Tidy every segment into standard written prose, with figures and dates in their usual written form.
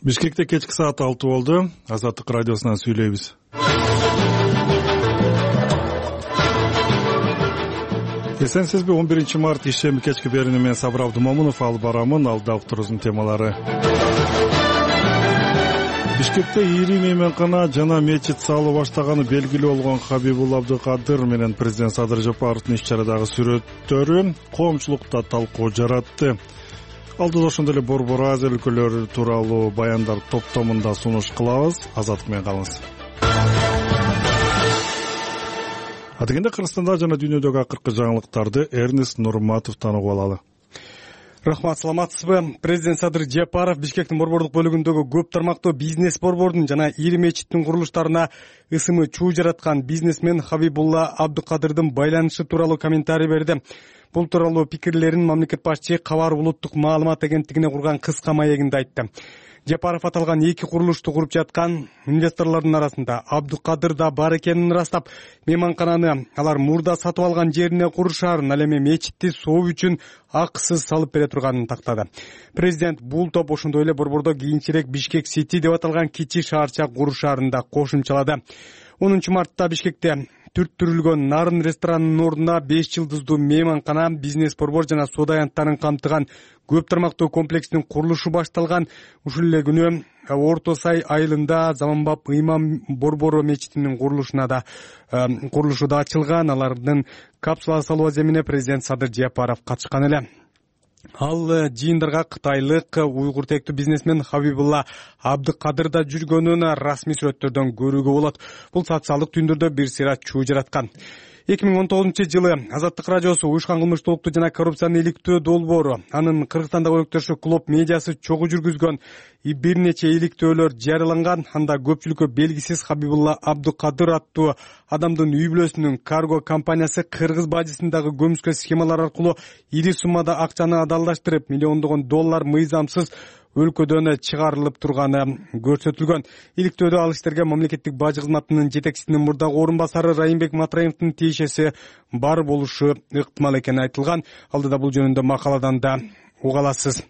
Бишкекте кечки саат 6 болду. Азаттык радиосунан сүйлөйбүз. Эсенсизби 11 март ишемби кечки берүүнү мен Сабыр Абдумомунов алып барамын. Алда уктуруубуздун темалары. Бишкекте ири мейманкана жана мечит салуу баштаганы белгилүү болгон Хабибулла Абдукадыр менен президент Садыр Жапаровдун иш-чарадагы сүрөттөрү коомчулукта талкуу жаратты. Алдыда ошондой эле Борбор Азия өлкөлөрү тууралуу баяндар топтомунда сунуш кылабыз. Азаттык менен калыңыз. Адегенде Кыргызстанда жана дүйнөдөгү акыркы жаңылыктарды Эрнест Нурматовдон угуп алалы. Рахмат, саламатсызбы? Президент Садыр Жапаров Бишкектин борбордук бөлүгүндөгү көп тармактуу бизнес борбордун жана ири мечиттин курулуштарына ысымы чуу жараткан бизнесмен Хабибулла Абдукадырдын байланышы тууралуу комментарий берди. Бул тууралуу пикирлерин мамлекет башчы Кабар улуттук маалымат агенттигине курган кыска маегинде айтты. Жапаров аталган эки курулушту куруп жаткан инвесторлордун арасында Абдукадыр да бар экенин ырастап, мейманкананы алар мурда сатып алган жерине курушаарын, ал эми мечитти соо үчүн акысыз салып бере турганын тактады. Президент бул топ ошондой эле борбордо кийинчерээк Бишкек Сити деп аталган кичи шаарча курушаарын да кошумчалады. 10 мартта Бишкекте түрттүрүлгөн Нарын ресторанынын ордуна 5 жылдыздуу мейманкана, бизнес борбор жана соода аянттарын камтыган көп тармактуу комплекстин курулушу башталган. Ушул эле күнү Орто Сай айылында Заманбап ыйман борбору мечитинин курулушу да ачылган. Алардын капсула салуу земине президент Садыр Жапаров катышкан эле. Ал жыйындарга кытайлык уйгур тектүү бизнесмен Хабибулла Абдукадыр да жүргөнүн расмий сүрөттөрдөн көрүүгө болот. Бул социалдык түндөрдө бир сыйра чуу жараткан. 2019-жылы Азаттык радиосу уюшкан кылмыштуулукту жана коррупцияны иликтөө долбоору, анын Кыргызстандагы өнөктөшү Клуб медиасы чогуу жүргүзгөн бир нече иликтөөлөр жарыяланган. Анда көпчүлүккө белгисиз Хабибулла Абдукадыр аттуу адамдын үй бүлөсүнүн карго компаниясы Кыргыз бажысындагы көмүскө схемалар аркылуу ири суммада акчаны адалдаштырып, миллиондогон доллар мыйзамсыз өлкөдөн чыгарылып турганы көрсөтүлгөн. Иликтөөдө ал иштерге мамлекеттик бажы кызматынын жетекчисинин мурдагы орун басары Райымбек Матраимовдун тиешеси бар болушу ыктымал экени айтылган. Алдыда бул жөнүндө макаладан да уга аласыз.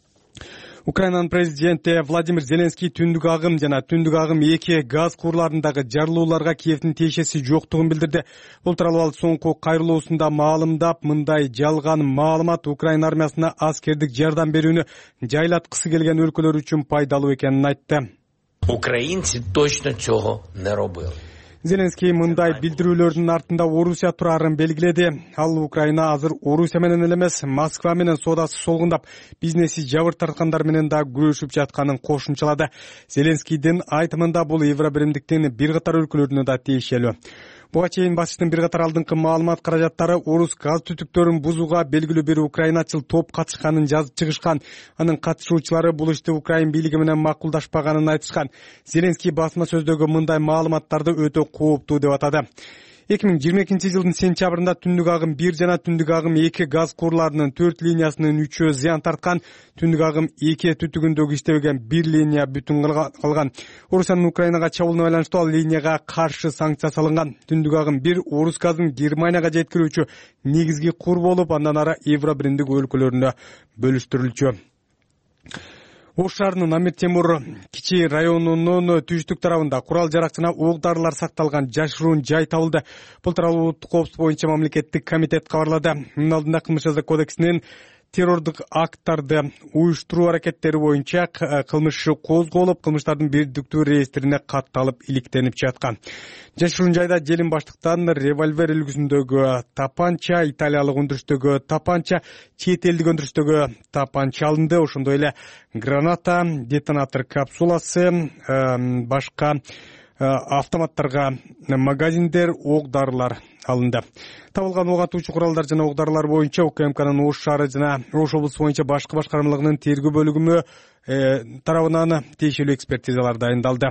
Украинанын президенти Владимир Зеленский түндүк агым жана түндүк агым 2 газ куурларындагы жарылууларга Киевдин тиешеси жоктугун билдирди. Бул тууралуу ал соңку кайрылуусунда маалымдап, мындай жалган маалымат Украина армиясына аскердик жардам берүүнү жайлаткысы келген өлкөлөр үчүн пайдалуу экенин айтты. Украинцы точно цього не робили. Зеленский мындай билдирүүлөрдүн артында Орусия турарын белгиледи. Ал Украина азыр Орусия менен эле эмес, Москва менен соодасы солгундап, бизнеси жабыр тарткандар менен да күрөшүп жатканын кошумчалады. Зеленскийдин айтымында бул Евробиримдиктин бир катар өлкөлөрүнө да тиешелүү. Буга чейин башчынын бир катар алдыңкы маалымат каражаттары орус газ түтүктөрүн бузууга белгилүү бир украиначыл топ катышканын жазып чыгышкан. Анын катышуучулары бул ишти Украин бийлиги менен макулдашпаганын айтышкан. Зеленский басма сөздөгү мындай маалыматтарды өтө кооптуу деп атады. 2022-жылдын сентябрында түндүк агым 1 жана түндүк агым 2 газ куурларынын 4 линиясынын 3-өө зыян тарткан. Түндүк агым 2 түтүгүндөгү иштебеген 1 линия бүтүн калган. Орусиянын Украинага чабуулуна байланыштуу ал линияга каршы санкция салынган. Түндүк агым 1 орус газын Германияга жеткирүүчү негизги куур болуп, андан ары Евробиримдик өлкөлөрүнө бөлүштүрүлчү. Ош шаарынын Амир Темур кичи районунун түштүк тарабында курал жарак жана ок дарылар сакталган жашыруун жай табылды. Бул тууралуу улуттук коопсуздук боюнча мамлекеттик комитет кабарлады. Мунун алдында кылмыш жаза кодексинин террордук акттарды уюштуруу аракеттери боюнча кылмыш козголуп, кылмыштардын бирдиктүү реестрине катталып иликтенип жаткан. Жашыруун жайда желим баштыктан револьвер үлгүсүндөгү тапанча, италиялык өндүрүштөгү тапанча, чет элдик өндүрүштөгү тапанча алынды. Ошондой эле граната, детонатор капсуласы, башка автоматтарга магазиндер, ок дарылар алынды. Табылган ок атуучу куралдар жана ок дарылар боюнча УКМКнын Ош шаары жана Ош облусу боюнча башкы башкармалыгынын тергөө бөлүгүмү тарабынан тиешелүү экспертизалар дайындалды.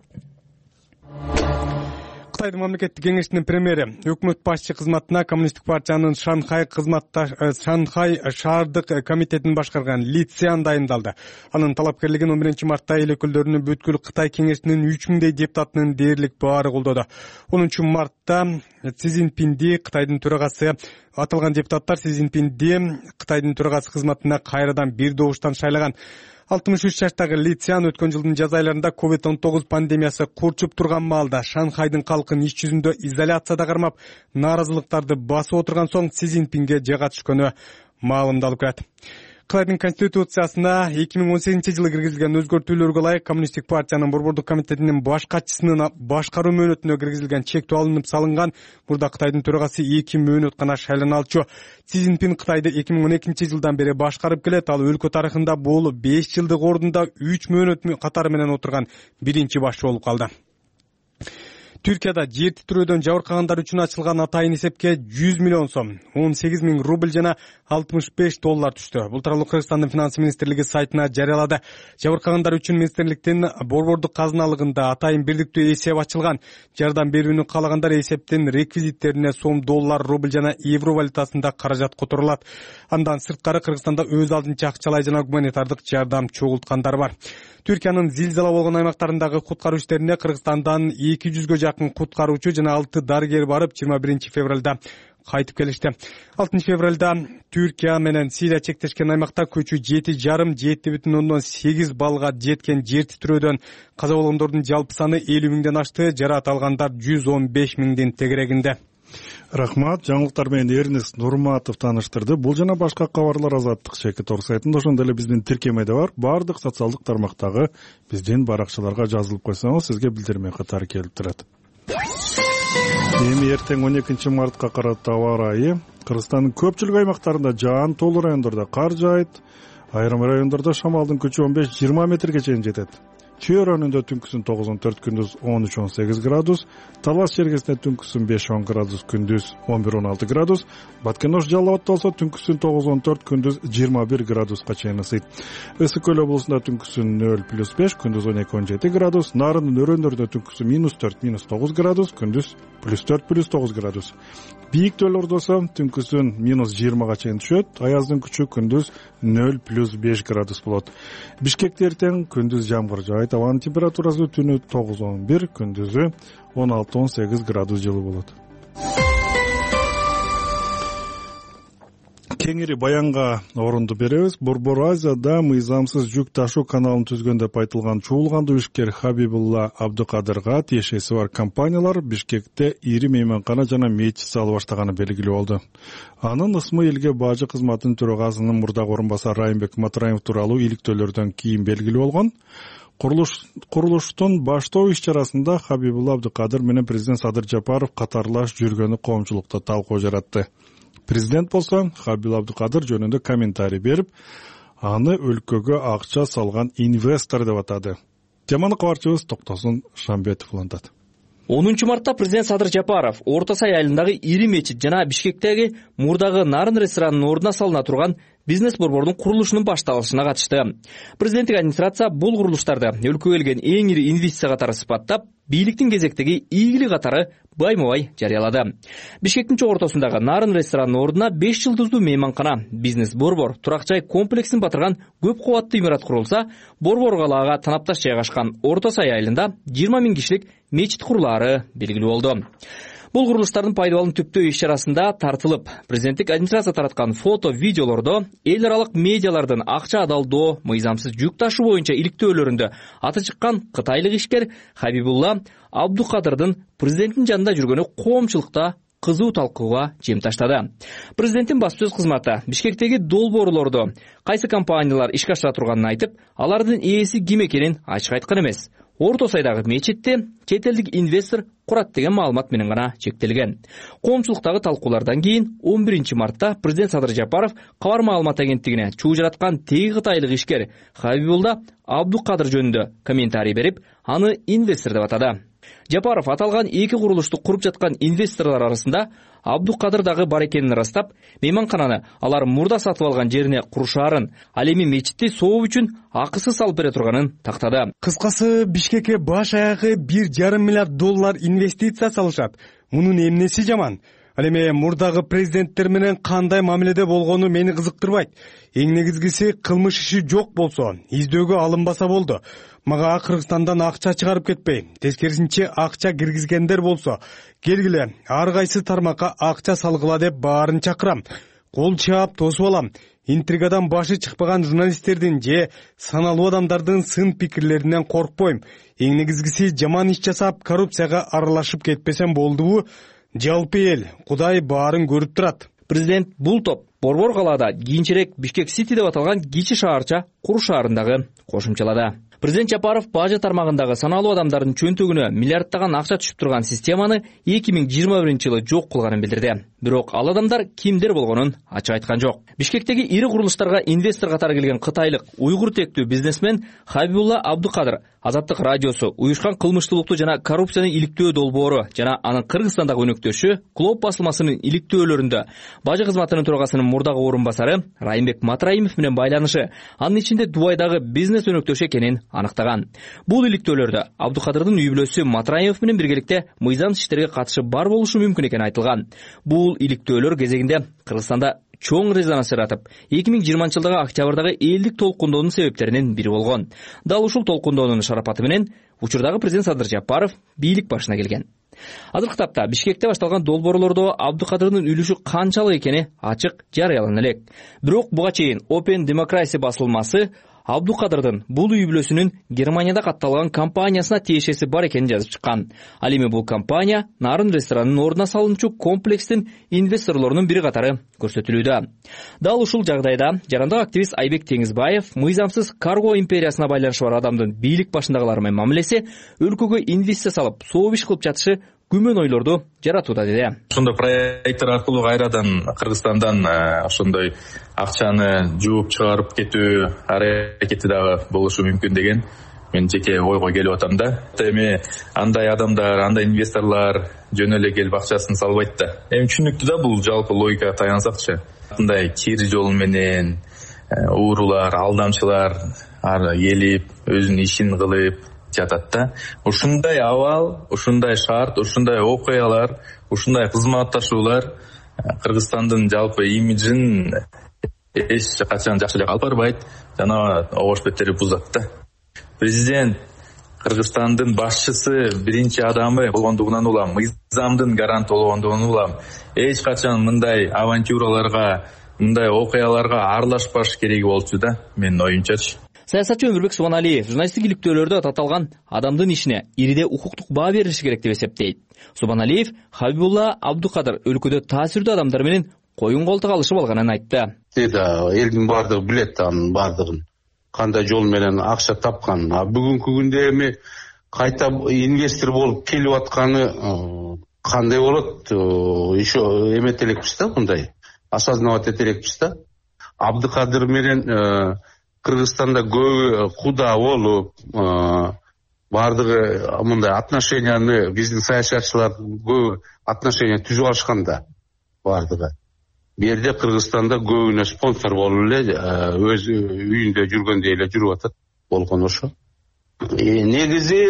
Кытайдын мамлекеттик кеңешинин премьери өкмөт башчы кызматына Коммунисттик партиянын Шанхай шаардык комитетин башкарган Ли Цзян дайындалды. Анын талапкерлигин 11 мартта эл өкүлдөрүнүн бүткүл Кытай кеңешинин 3000 депутатынын дээрлик баары колдоду. 10 мартта Си Цзиньпинди Кытайдын төрагасы аталган депутаттар Си Цзиньпинди Кытайдын төрагасы кызматына кайрадан бир добуштан шайлаган. 63 жаштагы Ли Цзян өткөн жылдын жаз айларында COVID-19 пандемиясы курчуп турган маалда Шанхайдын калкын иш жүзүндө изоляцияда кармап, нааразылыктарды басып отурган соң Си Цзиньпинге жага түшкөнү маалымдалып келет. Кытайдын конституциясына 2018 жылы киргизилген өзгөртүүлөргө ылайык Коммунисттик партиянын борбордук комитетинин баш катчысынын башкаруу мөөнөтүнө киргизилген чектөө алынып салынган. Мурда Кытайдын төрагасы 2 мөөнөт гана шайланалчу. Си Цзиньпин Кытайды 2012 жылдан бери башкарып келет. Ал өлкө тарыхында бул 5 жылдык ордунда 3 мөөнөт катары менен отурган биринчи башчы болуп калды. Түркияда жер титирөөдөн жабыркагандар үчүн ачылган атайын эсепке 100 миллион сом, 18 000 рубль жана $65 түштү. Бул тууралуу Кыргызстандын финанс министрлиги сайтына жарыялады. Жабыркагандар үчүн министрликтин борбордук казыналыгында атайын бирдиктүү эсеп ачылган. Жардам берүүнү каалагандар эсептин реквизиттерине сом, доллар, рубль жана евро валютасында каражат которулат. Андан сырткары Кыргызстанда өз алдынча акчалай жана гуманитардык жардам чогулткандар бар. Түркиянын зилзала болгон аймактарындагы куткаруу иштерине Кыргызстандан 200гө жакын куткаруучу жана 6 дарыгер барып 21 февралда кайтып келишти. 6 февралда Түркия менен Сирия чектешкен аймакта көчүү 7,5-7,8 балга жеткен жер титирөөдөн каза болгондордун жалпы саны 50 000ден ашты, жаракат алгандар 115 000дин тегерегинде. Рахмат, жаңылыктар менен Эрнест Нурматов тааныштырды. Бул жана башка кабарлар Азаттык Шекит Ор сайтында, ошондой эле биздин тиркемеде бар. Бардык социалдык тармактагы биздин баракчаларга жазылып койсоңуз, сизге билдирме катары келип турат. Эми эртең 12 мартка карата аба ырайы Кыргызстандын көпчүлүк аймактарында жаан толуу райондордо кар жаайт. Айрым райондордо шамалдын күчү 15-20 метрге чейин жетет. Чүй районунда түнкүсүн 9-14, күндүз 13-18 градус, Талас чергесинде түнкүсүн 5-10 градус, күндүз 11-16 градус, Баткенош Жалал Абадта болсо түнкүсүн 9-14, күндүз 21 градуска чейин ысыйт. Ысык көл облусунда түнкүсүн 0+5, күндүз 12-17 градус, Нарындын өрөөндөрүндө түнкүсүн -4-9 градус, күндүз +4-9 градус. Бийик төөлөрдө болсо түнкүсүн -20га чейин түшөт, аяздын күчү күндүз 0+5 градус болот. Бишкекте эртең күндүз жамгыр жаайт, абанын температурасы түнү 9-11, күндүзү 16-18 градус жылы болот. Кеңири баянга орунду беребиз. Борбор Азияда мыйзамсыз жүк ташуу каналын түзгөн деп айтылган чуулгандуу ишкер Хабибулла Абдукадырга тиешеси бар компаниялар Бишкекте ири мейманкана жана мечит салып баштаганы белгилүү болду. Анын ысмы элге бажы кызматынын төрагасынын мурдагы орун басары Райымбек Матраев тууралуу иликтөөлөрдөн кийин белгилүү болгон. Курулуштун баштоо иш-чарасында Хабибулла Абдукадыр менен президент Садыр Жапаров катарлаш жүргөнү коомчулукта талкуу жаратты. Президент болсо Хабибулла Абдукадыр жөнүндө комментарий берип, аны өлкөгө акча салган инвестор деп атады. Теманы кабарчыбыз Токтосун Шамбетов улантат. 10 мартта президент Садыр Жапаров Орто Сай айылындагы ири мечит жана Бишкектеги мурдагы Нарын ресторанынын ордуна салына турган бизнес борбордун курулушунун башталышына катышты. Президенттик администрация бул курулуштарды өлкөгө келген эң ири инвестиция катары сыпаттап, бийликтин кезектеги ийгилик катары байма-бай жарыялады. Бишкектин чок ортосундагы Нарын ресторанынын ордуна 5 жылдыздуу мейманкана, бизнес борбор, турак жай комплексин батырган көп кабаттуу имарат курулса, борбор калаага танапташ жайгашкан Орто Сай айылында 20 000 кишилик мечит курулаары белгилүү болду. Бул курулуштардын пайдалануу түптөө иш-чарасында тартылып, президенттик администрация тараткан фото, видеолордо эл аралык медиалардын акча адалдоо, мыйзамсыз жүк ташуу боюнча иликтөөлөрүндө аты чыккан кытайлык ишкер Хабибулла Абдукадырдын президенттин жанында жүргөнү коомчулукта кызуу талкууга жем таштады. Президенттин баспасөз кызматы Бишкектеги долбоорлордо кайсы компаниялар ишке ашыра турганын айтып, алардын ээси ким экенин ачык айткан эмес. Орто Сайдагы мечитти чет элдик инвестор курат деген маалымат менен гана чектелген. Коомчулуктагы талкуулардан кийин 11 мартта президент Садыр Жапаров кабар маалымат агенттигине чуу жараткан теги кытайлык ишкер Хабибулла Абдукадыр жөнүндө комментарий берип, аны инвестор деп атады. Жапаров аталган эки курулушту куруп жаткан инвесторлор арасында Абдукадыр дагы бар экенин ырастап, мейманкананы алар мурда сатып алган жерине курушаарын, ал эми мечитти сооп үчүн акысыз салып бере турганын тактады. Кыскасы, Бишкекке баш аягы $1,5 миллиард инвестиция салышат. Мунун эмнеси жаман? Ал эми мурдагы президенттер менен кандай мамиледе болгону мени кызыктырбайт. Эң негизгиси, кылмыш иши жок болсо, издөөгө алынбаса болду. Мага Кыргызстандан акча чыгарып кетпей, тескерисинче акча киргизгендер болсо, келгиле, ар кайсы тармакка акча салгыла деп баарын чакырам. Кол чаап тосуп алам. интригадан башы чыкпаган журналисттердин же саналуу адамдардын сын пикирлеринен коркпойм. Эң негизгиси жаман иш жасап, коррупцияга аралашып кетпесем болдубу? Жалпы эл, Кудай баарын көрүп турат. Президент бул топ Борбор калаада кийинчерээк Бишкек Сити деп аталган кичи шаарча куруу шаарындагы кошумчалады. Президент Жапаров бажы тармагындагы саналуу адамдардын чөнтөгүнө миллиарддаган акча түшүп турган системаны 2021-жылы жок кылганын билдирди. Бирок ал адамдар кимдер болгонун ачык айткан жок. Бишкектеги ири курулуштарга инвестор катары келген кытайлык уйгур тектүү бизнесмен Хабибулла Абдукадыр Азаттык радиосу уюшкан кылмыштуулукту жана коррупцияны иликтөө долбоору жана анын Кыргызстандагы өнөктөшү Клоп басылмасынын иликтөөлөрүндө бажы кызматынын төрагасынын мурдагы орун басары Райымбек Матраимов менен байланышы, анын ичинде Дубайдагы бизнес өнөктөшү экенин аныктаган. Бул иликтөөлөрдө Абдукадырдын үй бүлөсү Матраимов менен биргеликте мыйзамсыз иштерге катышы бар болушу мүмкүн экени айтылган. Бул иликтөөлөр кезегинде Кыргызстанда чоң резонанс жаратып, 2020-жылдагы октябрдагы элдик толкундоонун себептеринин бири болгон. Дал ушул толкундоонун шарапаты менен учурдагы президент Садыр Жапаров бийлик башына келген. Азыркы тапта Бишкекте башталган долбоорлордо Абдукадырдын үлүшү канчалык экени ачык жарыялана элек. Бирок буга чейин Open Democracy басылмасы Абдукадырдын бул үй бүлөсүнүн Германияда катталган компаниясына тиешеси бар экенин жазып чыккан. Ал эми бул компания Нарын ресторанынын ордуна салынчу комплекстин инвесторлорунун бири катары көрсөтүлүүдө. Дал ушул жагдайда жарандык активист Айбек Теңизбаев мыйзамсыз карго империясына байланышы бар адамдын бийлик башындагылар менен мамилеси өлкөгө инвестиция салып, сооп иш кылып жатышы күмөн ойлорду жаратууда деди. Ошондой проекттер аркылуу кайрадан Кыргызстандан ошондой акчаны жууп чыгарып кетүү аракети дагы болушу мүмкүн деген мен жеке ойго келип атам да. Эми андай адамдар, андай инвесторлор жөн эле келип акчасын салбайт да. Эми түшүнүктүү да, бул жалпы логикага таянсакчы. Мындай кир жол менен уурулар, алдамчылар келип өзүнүн ишин кылып жатат да. Ушундай абал, ушундай шарт, ушундай окуялар, ушундай кызматташуулар Кыргызстандын жалпы имиджин эч качан жакшы жакка алып барбайт, жана обош беттери бузат да. Президент Кыргызстандын башчысы биринчи адамы болгондугунан улам, мыйзамдын гаранты болгондугунан улам эч качан мындай авантюраларга, мындай окуяларга аралашпаш кереги болчу да, менин оюмчачы. Саясатчы Өмүрбек Субаналиев журналисттик иликтөөлөрдө таталган адамдын ишине ириде укуктук баа берилиши керек деп эсептейт. Субаналиев Хабибулла Абдукадыр өлкөдө таасирдүү адамдар менен коюн колтук алышып алганын айтты. Элдин баардыгы билет анын баардыгын, кандай жол менен акча тапканын. Бүгүнкү күндө эми кайта инвестор болуп келип атканы кандай болот? Еще эмет элекпиз да, мындай осознавать эте элекпиз да. Абдукадыр менен Кыргызстанда көбү куда болуп, баардыгы мындай отношенияны биздин саясатчылар көбү отношения түзүп алышканда баардыгы. Бу жерде Кыргызстанда көбүнө спонсор болуп эле өз үйүндө жүргөндөй эле жүрүп атат болгон ошо. Негизи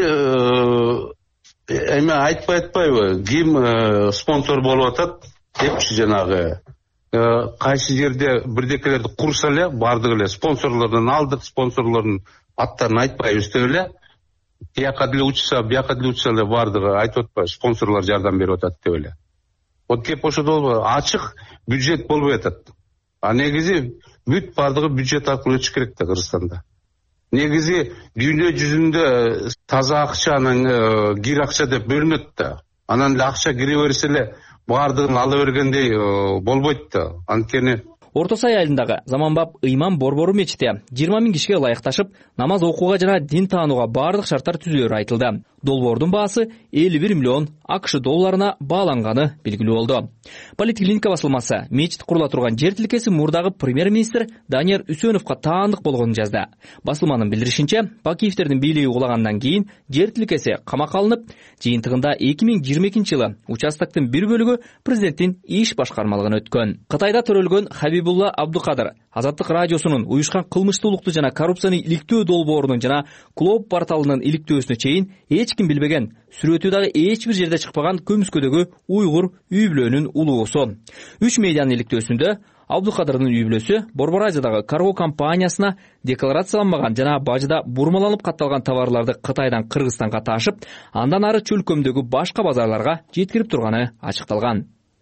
эми айтпайбы, ким спонсор болуп атат депчи, жанагы кайсы жерде бирдекелерди курса эле баардыгы эле спонсорлордон алдык, спонсорлордун аттарын айтпайбыз деп эле бияка деле учса эле баардыгы айтып атпайбы, спонсорлор жардам берип атат деп эле. Вот кеп ошодо ачык бюджет болбой атат. Негизи бүт баардыгы бюджет аркылуу өтүш керек да Кыргызстанда. Негизи дүйнө жүзүндө таза акчанын кир акча деп бөлүнөт да. Анан эле акча кире берсе эле баардыгын ала бергендей болбойт да. Анткени Орто Сай айылындагы Заманбап Ыйман Борбору мечити 20 000 кишиге ылайыкташып, намаз окууга жана дин таанууга баардык шарттар түзүлөрү айтылды. Долбоордун баасы 51 миллион АКШ долларына бааланганы белгилүү болду. Политклиника басылмасы мечит курула турган жер тилкеси мурдагы премьер-министр Данияр Үсөновго таандык болгонун жазды. Басылманын билдиришинче, Бакиевтердин бийлиги кулагандан кийин жер тилкеси камакка алынып, жыйынтыгында 2022-жылы участоктун бир бөлүгү президенттин иш башкармалыгына өткөн. Кытайда төрөлгөн Хабибулла Абдукадыр Азаттык радиосунун уюшкан кылмыштуулукту жана коррупцияны иликтөө долбоорунун жана Клоп порталынын иликтөөсүнө чейин эч ким билбеген, сүрөтү дагы эч бир жерде чыкпаган көмүскөдөгү уйгур үй бүлөнүн улуусу. 3 медианын иликтөөсүндө Абдукадырдын үй бүлөсү Борбор Азиядагы карго компаниясына декларацияланбаган жана бажыда бурмаланып катталган товарларды Кытайдан Кыргызстанга ташып, андан ары чөлкөмдөгү башка базарларга жеткирип турганы ачыкталган.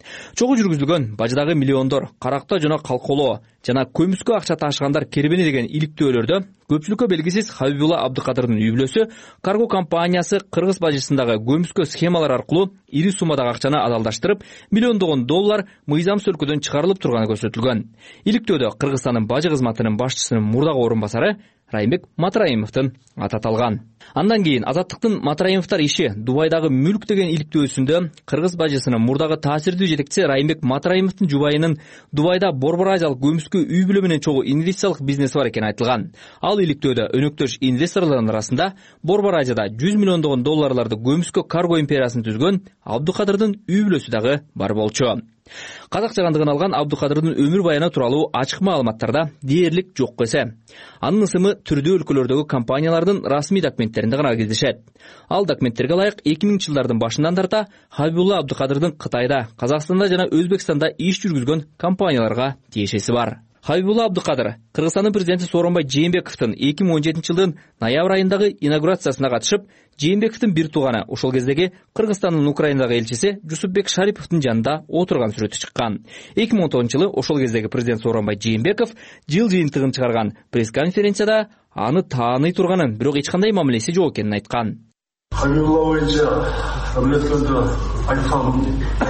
Чогуу жүргүзүлгөн баждагы миллиондор, каракта жана калколоо жана көмүскө акча ташыгандар кербени деген иликтөөлөрдө көпчүлүккө белгисиз Хабибулла Абдыкадырдын үй бүлөсү карго компаниясы кыргыз бажысындагы көмүскө схемалар аркылуу ири суммадагы акчаны адалдаштырып, миллиондогон доллар мыйзамсыз өлкөдөн чыгарылып турганы көрсөтүлгөн. Иликтөөдө Кыргызстандын бажы кызматынын башчысынын мурдагы орун басары Райымбек Матраимовдун аты аталган. Андан кийин Азаттыктын Матраимовдор иши Дубайдагы мүлк деген иликтөөсүндө кыргыз бажысынын мурдагы таасирдүү жетекчиси Райымбек Матраимовдун жубайынын Дубайда Борбор Азиялык көмүскө үй бүлө менен чогуу инвестициялык бизнеси бар экени айтылган. Ал иликтөөдө өнөктөш инвесторлордун арасында Борбор Азияда 100 миллиондогон долларларды көмүскө карго империясын түзгөн Абдыкадырдын үй бүлөсү дагы бар болчу. Казак жагандыгын алган Абдыкадырдын өмүр баяны тууралуу ачык маалыматтарда дээрлик жок эсе. Анын ысымы түрдүү өлкөлөрдөгү компаниялардын расмий документтеринде гана кездешет. Ал документтерге ылайык 2000-жылдардын башынан тарта Хабибулла Абдыкадырдын Кытайда, Казакстанда жана Өзбекстанда иш жүргүзгөн компанияларга тиешеси бар. Хабибулла Абдыкадыр Кыргызстандын президенти Сооронбай Жээнбековдун 2017-жылдын ноябрь айындагы инаугурациясына катышып, Жээнбековдун бир тууганы, ошол кездеги Кыргызстандын Украинадагы элчиси Жусупбек Шариповдун жанында отурган сүрөтү чыккан. 2010-жылы ошол кездеги президент Сооронбай Жээнбеков жыл жыйынтыгын чыгарган пресс-конференцияда аны тааный турганын, бирок эч кандай мамилеси жок экенин айткан. Хабибулла боюнча өмүрөткөндө айткам.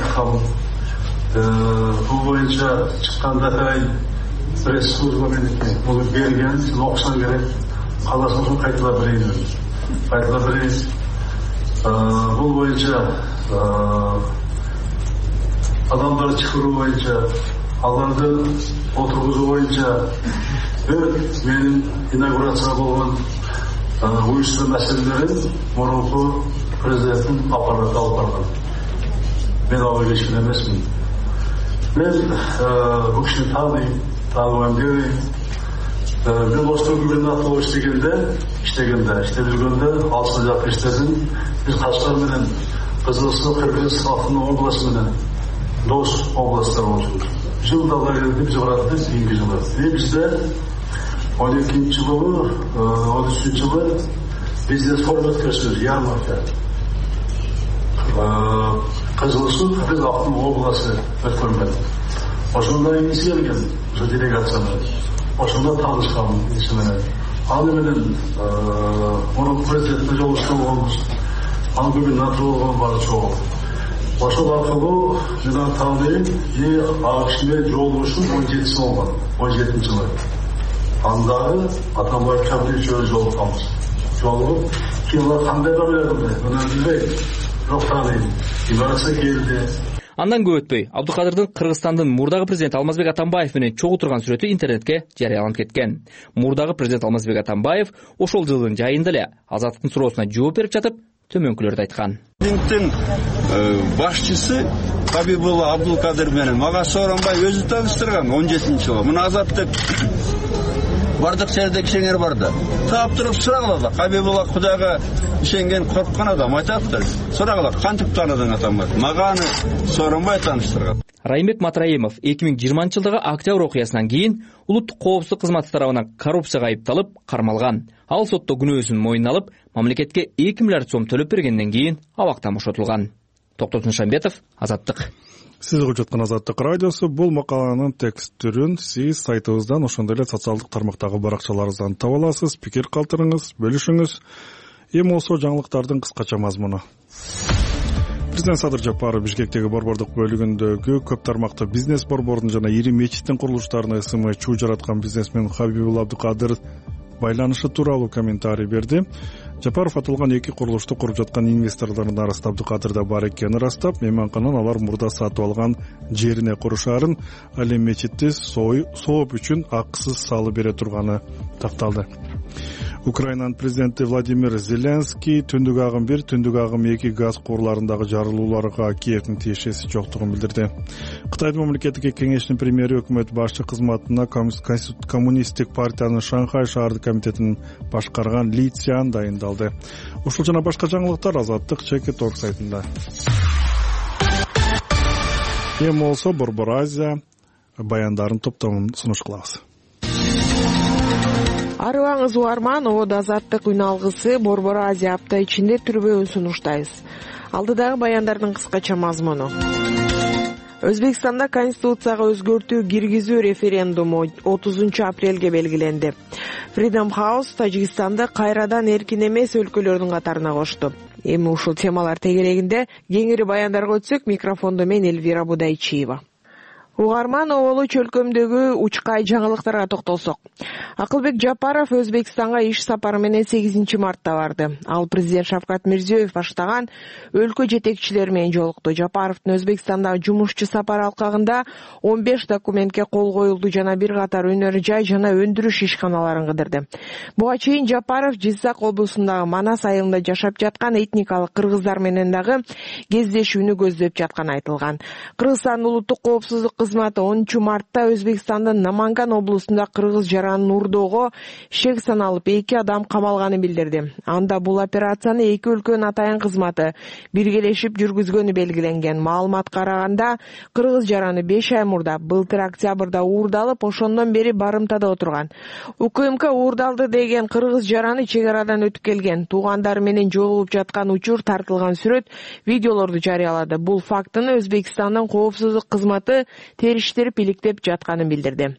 Бул боюнча чыкканда пресс-служба менен буну берген, сен окушаң керек. Каласың кайталап берейин. Бул боюнча адамдарды чакыруу боюнча, аларды отургузуу боюнча менин инаугурация болгон уюштуруу маселелерин мурунку президенттин аппараты алып барган. Мен ага кечкен эмесмин. Мен бул кишини тааныйм, тааныбайм. Мен Оштон губернатор иштеп жүргөндө алсын жакка иштедим. Биз Кашкар менен Кызылсуу, Кыргыз халкынын областы менен дос областтар болчубуз. Жылдагы келип биз баратты, кийинки жылы. Бизде 12-жылы, 13-жылы бизнес форум өткөрүбүз, ярмарка. Кызылсуу, Кыргыз халкынын областы өткөргөн. Ошондо иниси келген, ошо делегацияны. Ошондо таанышкан иши менен. Аны менен мурунку президентке жолугушкан болбуз. Аны губернатор болгон бар чогуу. Ошол аркылуу мен тааныйм, ал киши менен жолугушуу 17-си болгон, 17-жылы. Андагы Атамбаев Кабиловичке жолукканбыз. Жолугуп, кийин кандай мамиле кылды, муну билбейм. Бирок тааныйм. Инаугурация келди. Андан көп өтпөй Абдыкадырдын Кыргызстандын мурдагы президент Алмазбек Атамбаев менен чогуу турган сүрөтү интернетке жарыяланып кеткен. Мурдагы президент Алмазбек Атамбаев ошол жылдын жайында эле Азаттыктын суроосуна жооп берип жатып, төмөнкүлөрдү айткан. Президенттин башчысы Хабибулла Абдыкадыр менен мага Сооронбай өзү тааныштырган 17-жылы. Муну Азаттык бардык жерде кишеңер барда. Таап туруп сурагыла, Хабибулла Кудайга ишенген корккан адам айтаптыр. Сурагыла, кантип тааныдың Атамбаев? Мага аны Сооронбай тааныштырган. Райымбек Матраимов 2020-жылдагы октябрь окуясынан кийин улуттук коопсуздук кызматы тарабынан коррупцияга айыпталып, кармалган. Ал сотто күнөөсүн мойнуна алып, мамлекетке 2 миллиард сом төлөп бергенден кийин абактан бошотулган. Токтотун Шамбетов, Азаттык. Сиз угуп жаткан Азаттык радиосу. Бул макаланын текст түрүн сиз сайтыбыздан, ошондой эле социалдык тармактагы баракчаларыбыздан таба аласыз. Пикир калтырыңыз, бөлүшүңүз. Эми болсо жаңылыктардын кыскача мазмуну. Президент Садыр Жапаров Бишкектеги борбордук бөлүгүндөгү көп тармактуу бизнес борбордун жана ири мечиттин курулуштарына ысымы чуу жараткан бизнесмен Хабибулла Абдыкадыр байланышы тууралуу комментарий берди. Жапаров аталган эки курулушту куруп жаткан инвесторлордун арасында Абдыкадыр да бар экенин ырастап, мейманкананы алар мурда сатып алган жерине курушаарын, ал эми мечитти сооп үчүн акысыз салып бере турганы такталды. Украинанын президенти Владимир Зеленский түндүк агым 1, түндүк агым 2 газ курларындагы жарылууларга Киевдин тиешеси жоктугун билдирди. Кытайдын мамлекеттик кеңешинин премьери өкмөт башчы кызматына коммунисттик партиянын Шанхай шаардык комитетин башкарган Ли Цзян дайындалды. Ушул жана башка жаңылыктар Азаттык Чеки.org сайтында. Эми болсо Борбор Азия баяндарын топтомун сунуш кылабыз. Арыбаңыз уарман, Оодо Азаттык үн алгысы Борбор Азия апта ичинде түрбөөн сунуштайбыз. Алдыдагы баяндардын кыскача мазмуну. Өзбекстанда конституцияга өзгөртүү киргизүү референдуму 30 апрелге белгиленди. Freedom House Тажикстанды кайрадан эркин эмес өлкөлөрдүн катарына кошту. Эми ушул темалар тегерегинде кеңири баяндарга өтсөк, микрофондо мен Элвира Будайчиева. Угарман Оболу чөлкөмдөгү учкай жаңылыктарга токтолсок. Акылбек Жапаров Өзбекстанга иш сапары менен 8 мартта барды. Ал президент Шавкат Мирзиёев баштаган өлкө жетекчилери менен жолукту. Жапаровдун Өзбекстандагы жумушчу сапары алкагында 15 документке кол коюлду жана бир катар өнөр жай жана өндүрүш ишканаларын кыдырды. Буга чейин Жапаров Жизак облусундагы Манас айылында жашап жаткан этникалык кыргыздар менен дагы кездешүүнү көздөп жатканы айтылган. Кыргызстандын улуттук коопсуздук кызматы 10 мартта Өзбекстандын Наманган облусунда кыргыз жаранын урдоого шек саналып 2 адам камалганын билдирди. Анда бул операцияны 2 өлкөнүн атайын кызматы биргелешип жүргүзгөнү белгиленген. Маалыматка караганда кыргыз жараны 5 ай мурда былтыр октябрда уурдалып, ошондон бери барымтада отурган. УКМК уурдалды деген кыргыз жараны чек арадан өтүп келген. Туугандары менен жолугуп жаткан учур, тартылган сүрөт, видеолорду жарыялады. Бул фактыны Өзбекстандын коопсуздук кызматы териштирип иликтеп жатканын билдирди.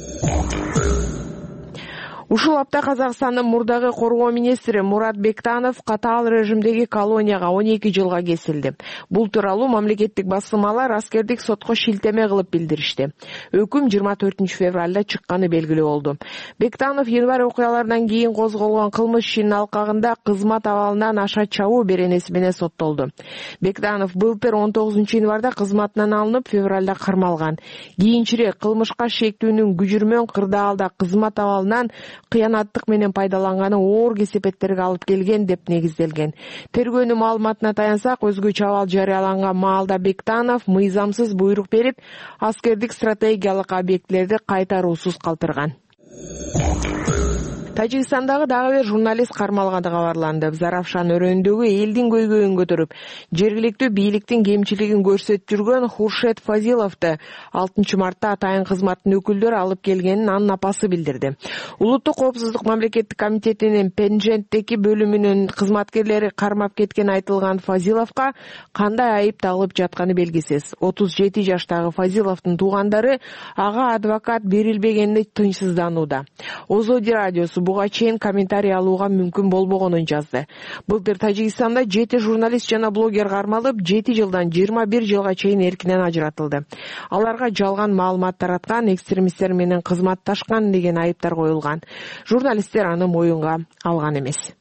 Ушул апта Казакстандын мурдагы коргоо министри Мурат Бектанов катаал режимдеги колонияга 12 жылга кесилди. Бул тууралуу мамлекеттик басылмалар аскердик сотко шилтеме кылып билдиришти. Өкүм 24 февралда чыкканы белгилүү болду. Бектанов январь окуяларынан кийин козголгон кылмыш ишинин алкагында кызмат абалынан аша чабуу беренеси менен соттолду. Бектанов былтыр 19 январда кызматынан алынып, февралда кармалган. Кийинчерээк кылмышка шектүүнүн күжүрмөн кырдаалда кызмат абалынан кыянаттык менен пайдаланганы оор кесепеттерге алып келген деп негизделген. Тергөөнүн маалыматына таянсак, өзгөчө абал жарыяланган маалда Бектанов мыйзамсыз буйрук берип, аскердик стратегиялык объектилерди кайтаруусуз калтырган. Тажикстандагы дагы бир журналист кармалганы кабарланды. Заравшан өрөөндөгү элдин көйгөйүн көтөрүп, жергиликтүү бийликтин кемчилигин көрсөтүп жүргөн Хуршет Фазиловду 6 мартта атайын кызматтын өкүлдөрү алып келгенин анын апасы билдирди. Улуттук коопсуздук мамлекеттик комитетинин Пенженттеги бөлүмүнүн кызматкерлери кармап кеткен айтылган Фазиловго кандай айып тагылып жатканы белгисиз. 37 жаштагы Фазиловдун туугандары ага адвокат берилбегенине тынчсызданууда. Озоди радиосу буга чейин комментарий алууга мүмкүн болбогонун жазды. Былтыр Тажикстанда 7 журналист жана блогер кармалып, 7 жылдан 21 жылга чейин эркинен ажыратылды. Аларга жалган маалымат тараткан, экстремисттер менен кызматташкан деген айыптар коюлган. Журналисттер аны моюнга алган эмес.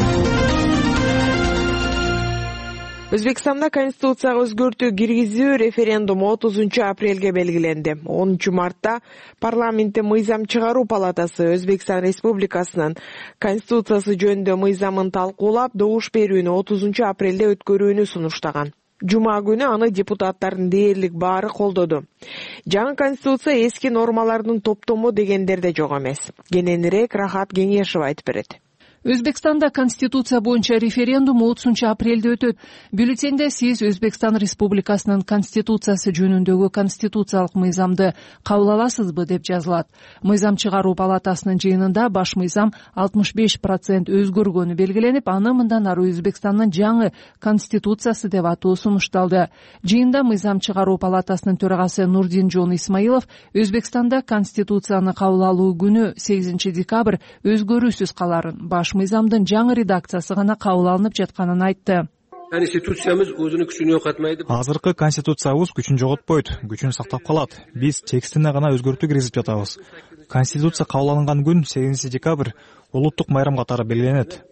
Өзбекстанда конституцияга өзгөртүү киргизүү референдуму 30 апрелге белгиленди. 10 мартта парламентте мыйзам чыгаруу палатасы Өзбекстан Республикасынын конституциясы жөнүндө мыйзамын талкуулап, добуш берүүнү 30 апрелде өткөрүүнү сунуштаган. Жума күнү аны депутаттардын дээрлик баары колдоду. Жаңы конституция эски нормалардын топтому дегендер да жок эмес. Кененирээк Рахат Кеңешев айтып берет. Өзбекстанда конституция боюнча референдум 30 апрелде өтөт. Бюллетенде сиз Өзбекстан Республикасынын конституциясы жөнүндөгү конституциялык мыйзамды кабыл аласызбы деп жазылат. Мыйзам чыгаруу палатасынын жыйынында баш мыйзам 65% өзгөргөнү белгиленип, аны мындан ары Өзбекстандын жаңы конституциясы деп атоо сунушталды. Жыйында мыйзам чыгаруу палатасынын төрагасы Нурдинжон Исмаилов Өзбекстанда конституцияны кабыл алуу күнү 8 декабрь өзгөрүүсүз каларын, баш мыйзамдын жаңы редакциясы гана кабыл алынып жатканын айтты. Конституциябыз өзүнүн күчүн жоготмайды. Азыркы конституциябыз күчүн жоготпойт, күчүн сактап калат. Биз текстине гана өзгөртүү киргизип жатабыз. Конституция кабыл алынган күн 8 декабрь улуттук майрам катары белгиленет,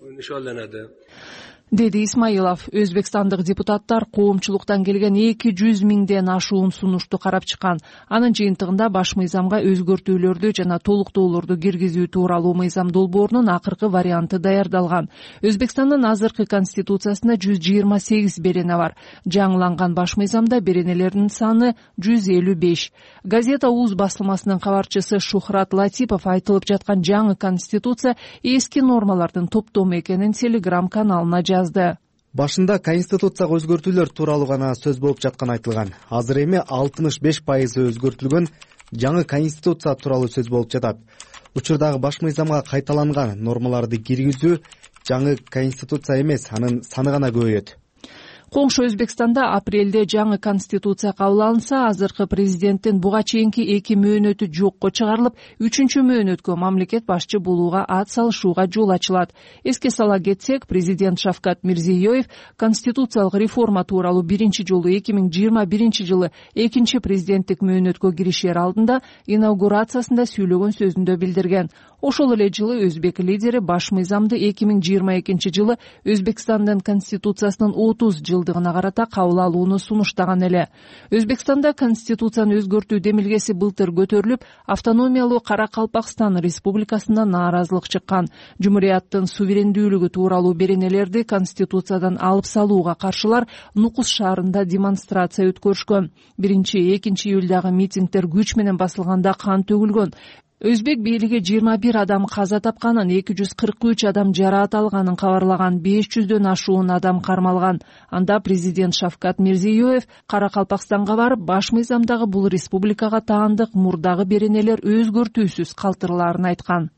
деди Исмаилов. Өзбекстандык депутаттар коомчулуктан келген 200 миңден ашуун сунушту карап чыккан. Анын жыйынтыгында баш мыйзамга өзгөртүүлөрдү жана толуктоолорду киргизүү тууралуу мыйзам долбоорунун акыркы варианты даярдалган. Өзбекстандын азыркы конституциясында 128 берене бар. Жаңыланган баш мыйзамда беренелердин саны 155. Газета УЗ басылмасынын кабарчысы Шухрат Латипов айтылып жаткан жаңы конституция эски нормалардын топтому экенин Telegram каналына жазды. Башында конституцияга өзгөртүүлөр тууралуу гана сөз болуп жатканы айтылган. Азыр эми 65% өзгөртүлгөн жаңы конституция тууралуу сөз болуп жатат. Учурдагы баш мыйзамга кайталанган нормаларды киргизүү жаңы конституция эмес, анын саны гана көбөйөт. Коңшу Өзбекстанда апрелде жаңы конституция кабыл алынса, азыркы президенттин буга чейинки 2 мөөнөтү жокко чыгарылып, 3-чү мөөнөткө мамлекет башчы болууга ат салышууга жол ачылат. Эске сала кетсек, президент Шавкат Мирзиёев конституциялык реформа тууралуу биринчи жолу 2021 жылы 2-чи президенттик мөөнөткө киришер алдында инаугурациясында сүйлөгөн сөзүндө билдирген. Ошол эле жылы өзбек лидери баш мыйзамды 2022 жылы Өзбекстандын конституциясынын 30 жылдыгына карата кабыл алууну сунуштаган эле. Өзбекстанда конституцияны өзгөртүү демилгеси былтыр көтөрүлүп, автономиялуу Кара-Калпакстан республикасында нааразылык чыккан. Жумурияттын суверендүүлүгү тууралуу беренелерди конституциядан алып салууга каршылар Нукус шаарында демонстрация өткөрүшкөн. 1-2 июлдагы митингдер күч менен басылганда кан төгүлгөн. Өзбек бийлиги 21 адам каза тапканын, 243 адам жараат алганын кабарлаган, 500дөн ашуун адам кармалган. Анда президент Шавкат Мирзиёев Кара-Калпакстанга барып, баш мыйзамдагы бул республикага таандык мурдагы беренелер өзгөртүүсүз калтырылаарын айткан.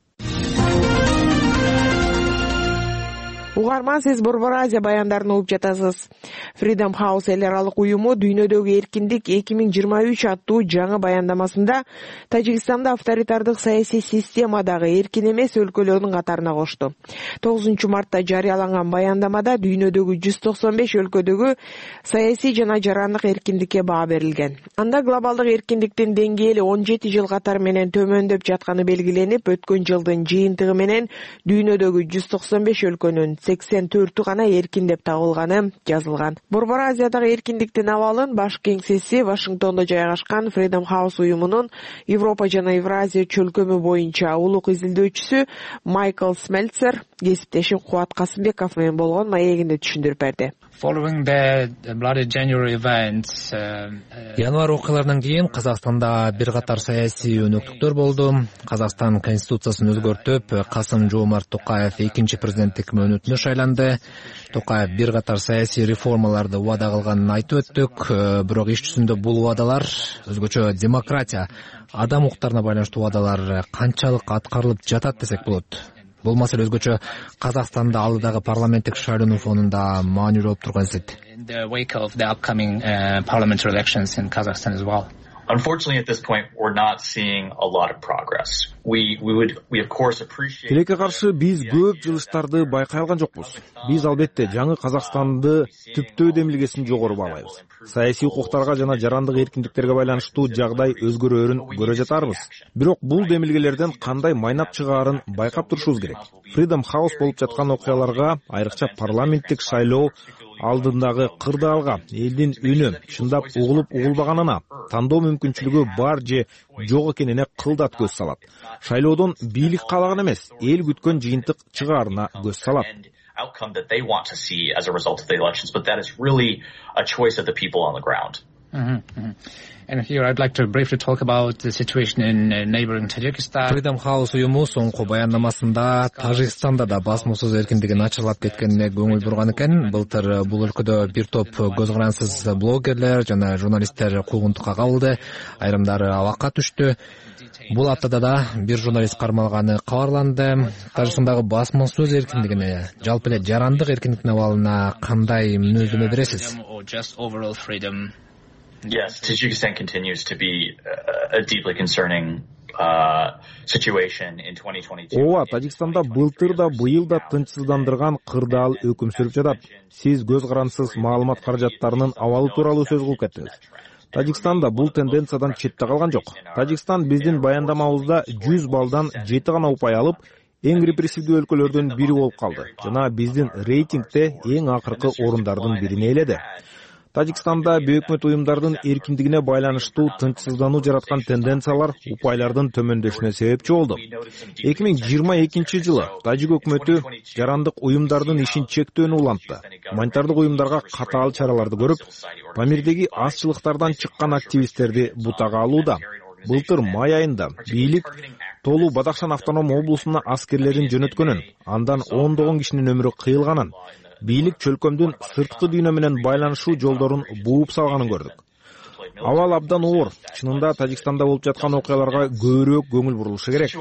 Угарман, сиз Борбор Азия баяндарын угуп жатасыз. Freedom House эл аралык уюму дүйнөдөгү эркиндик 2023 аттуу жаңы баяндамасында Тажикстанда авторитардык саясий системадагы эркин эмес өлкөлөрдүн катарына кошту. 9 мартта жарыяланган баяндамада дүйнөдөгү 195 өлкөдөгү саясий жана жарандык эркиндикке баа берилген. Анда глобалдык эркиндиктин деңгээли 17 жыл катары менен төмөндөп жатканы белгиленип, өткөн жылдын жыйынтыгы менен дүйнөдөгү 195 өлкөнүн 84 гана эркин деп табылганы жазылган. Борбор Азиядагы эркиндиктин абалын баш кеңсеси Вашингтондо жайгашкан Freedom House уюмунун Европа жана Евразия чөлкөмү боюнча улук изилдөөчүсү Майкл Смельцер кесиптешим Кубат Касымбеков менен болгон маегинде түшүндүрүп берди. Январь окуяларынан кийин Казакстанда бир катар саясий өнөктүктөр болду. Казакстан конституциясын өзгөртүп, Касым-Жомарт Токаев 2-чи президенттик мөөнөтүнө шайланды. Токаев бир катар саясий реформаларды убада кылганын айтып өттүк. Бирок иш жүзүндө бул убадалар, өзгөчө демократия, адам укуктарына байланыштуу убадалар канчалык аткарылып жатат десек болот. Бул маселе өзгөчө Казакстанда алдыдагы парламенттик шайлоонун фонунда маанилүү болуп турган эсет. Unfortunately, at this point, we're not seeing a lot of progress. We of course appreciate. Тилекке каршы биз көп жылыштарды байкай алган жокпуз. Биз албетте жаңы Казакстанды түптөө демилгесин жогору баалайбыз. Саясий укуктарга жана жарандык эркиндиктерге байланыштуу жагдай өзгөрөөрүн көрө жатарбыз. Бирок бул демилгелерден кандай майнап чыгаарын байкап турушубуз керек. Freedom House болуп жаткан окуяларга, айрыкча парламенттик шайлоо алдындагы кырдаалга элдин үнү чындап угулуп угулбаганына, тандоо мүмкүнчүлүгү бар же жок экенине кылдат көз салат. Шайлоодон бийлик каалаган эмес, эл күткөн жыйынтык чыгаарына көз салат. Outcome that they want to see as a result of the elections, but that is really a choice of the people on the ground. And here I'd like to briefly talk about the situation in neighboring Tajikistan. Freedom House уюму соңку баяндамасында Тажикстанда да басмусуз эркиндигин ачырлап кеткенине көңүл бурган экен. Былтыр бул өлкөдө бир топ көз карансыз блогерлер жана журналисттер куугунтукка кабылды, айрымдары абакка түштү. Бул аптада да бир журналист кармалганы кабарланды. Тажикстандагы басмусуз эркиндигине, жалпы эле жарандык эркиндиктин абалына кандай мүнөздөмө бересиз? Yes, Tajikistan continues to be a deeply concerning situation in 2022. Ооба, Тажикстанда былтыр да быйыл да тынчсыздандырган кырдаал өкүм сүрүп жатат. Сиз көз карансыз маалымат каражаттарынын абалы тууралуу сөз кылып кеттиңиз. Тажикстанда бул тенденциядан четте калган жок. Тажикстан биздин баяндамабызда 100 балдан 7 гана упай алып, эң репрессивдүү өлкөлөрдүн бири болуп калды жана биздин рейтингде эң акыркы орундардын бирине ээледи. Тажикстанда бейөкмөт уюмдардын эркиндигине байланыштуу тынчсыздануу жараткан тенденциялар упайлардын төмөндөшүнө себепчи болду. 2022 жылы Тажик өкмөтү жарандык уюмдардын ишин чектөөнү улантты. Гуманитардык уюмдарга катаал чараларды көрүп, Памирдеги азчылыктардан чыккан активисттерди бутага алууда. Былтыр май айында бийлик Толу Бадахшан автоном облусуна аскерлерин жөнөткөнүн, андан 10 кишинин өмүрү кыйылганын, бийлик чөлкөмдүн сырткы дүйнө менен байланышуу жолдорун бууп салганын көрдүк. Абал абдан оор. Чынында Тажикстанда болуп жаткан окуяларга көбүрөөк көңүл бурулушу керек.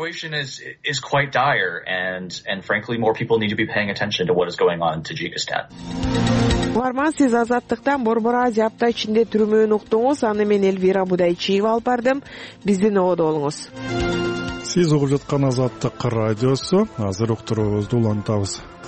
Угарман, сиз Азаттыктан Борбор Азия апта ичинде түрмөөнү уктуңуз. Аны мен Элвира Будайчиева алып бардым. Биздин ободо болуңуз. Сиз угуп жаткан Азаттык радиосу. Азыр уктуруубузду улантабыз.